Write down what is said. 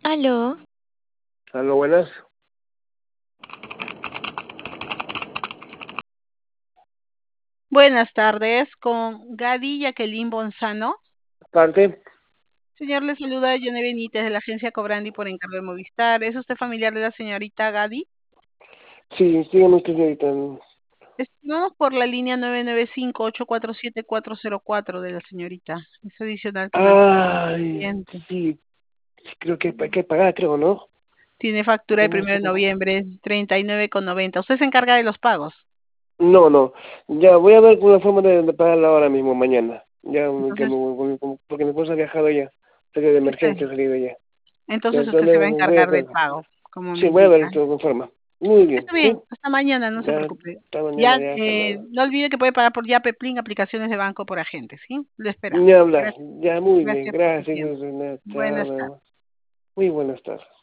Aló, Aló, buenas. Buenas tardes, con Gadi Jacqueline Bonzano. Parte. Señor, le saluda Yone Benítez de la agencia Cobrandi por encargo de Movistar. ¿Es usted familiar de la señorita Gadi? Sí, dígame usted, señorita. Estimamos por la línea 995-847-404 de la señorita. Es adicional que mantiene Ay, pendiente. sí, creo que hay que pagar, creo, ¿no? Tiene factura de No primero sé de cómo. noviembre, 39,90. Usted se encarga de los pagos. No, no. Ya, voy a ver una forma de pagarla ahora mismo, mañana. Ya, Entonces, porque mi esposa ha viajado ya. Sé que de usted, emergencia ha salido ya. Ya, entonces usted entonces se va a voy a encargar del hacer. pago, como me Sí, voy a ver indica. esto con forma. Muy bien, Está ¿sí? bien, hasta mañana, no se Ya, preocupe. hasta Ya, mañana, ya, hasta luego. no olvide que puede pagar por Yape, Plin, aplicaciones de banco por agente, ¿sí? Lo esperamos. Ni hablar. Gracias, Ya, muy bien. gracias por su Gracias. tiempo. Chao, Buenas nada tardes. más. Muy buenas tardes.